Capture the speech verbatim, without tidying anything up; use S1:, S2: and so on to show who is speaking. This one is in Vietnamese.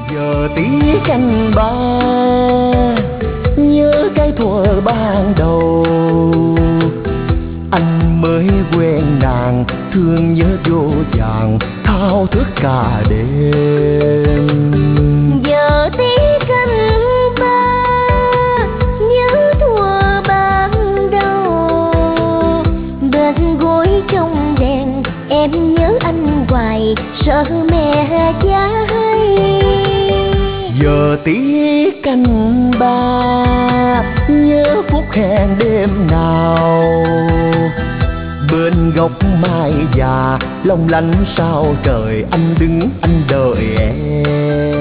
S1: Giờ tí canh ba nhớ cái thuở ban đầu, anh mới quen nàng thương nhớ vô vàng thao thức cả đêm.
S2: Giờ tí canh ba nhớ thuở ban đầu, bên gối trong đèn em nhớ anh hoài sợ mẹ cha hay.
S1: Giờ tí canh ba nhớ phút hẹn đêm nào, bên góc mai già long lanh sao trời anh đứng anh đợi em.